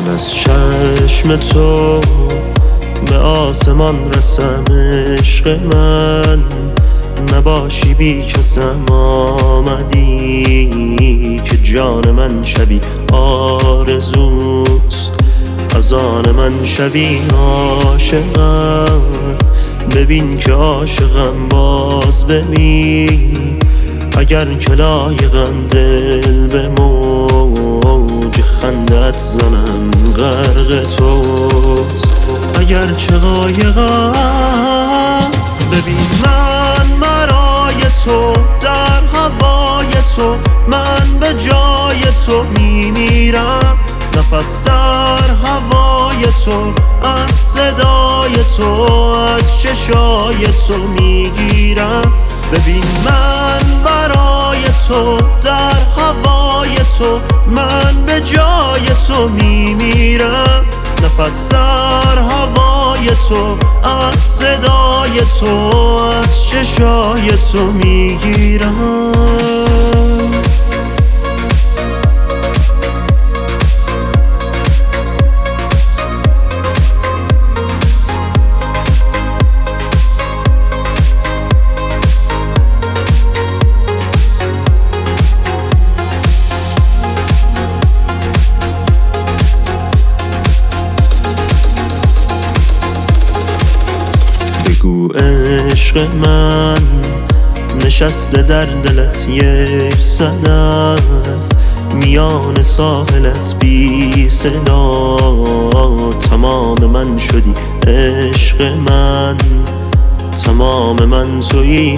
از چشم تو به آسمان رسم عشق من، نباشی بی کسم آمدی که جان من شبی آرزوست، از آن من شبی عاشقم. ببین که عاشقم باز ببین، اگر که لایقم دل به موج خندت زنم غرق توست. اگر چه قایقم ببین من برای تو، در هوای تو من به جای تو میمیرم. نفس در هوای تو، از صدای تو، از چشای تو میگیرم. ببین من برای تو، در هوای تو من به جای تو میمیرم. نفس در هوای تو، از صدای تو، از چشای تو میگیرم. بگو عشق من نشسته در دلت یک صدف، میان ساحلت بی صدا تمام من شدی عشق من. تمام من تویی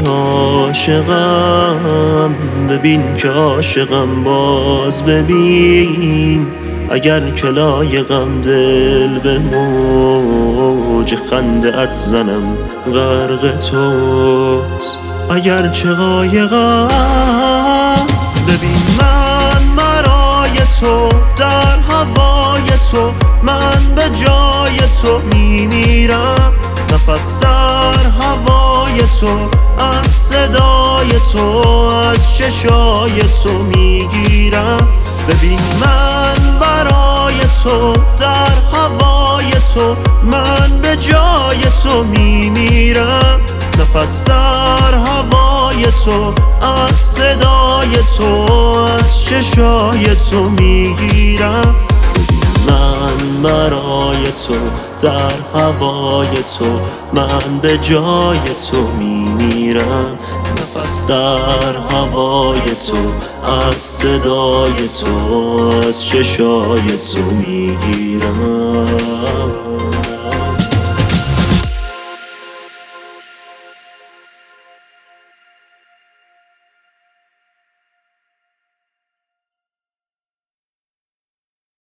عاشقم، ببین که عاشقم باز ببین، اگر که لایقم دل به موج خنده ات زنم غرق توست. اگر چه قایقم ببین من برای تو، در هوای تو من به جای تو میمیرم. نفس در هوای تو، از صدای تو، از چشای تو میگیرم. ببین من برای تو، در هوای تو من به جای تو میمیرم. نفس در هوای تو، از صدای تو، از چشای تو میگیرم. من برای تو، در هوای تو من به جای تو میمیرم. نفس در هوای تو، از صدای تو، از چشای تو میگیرم.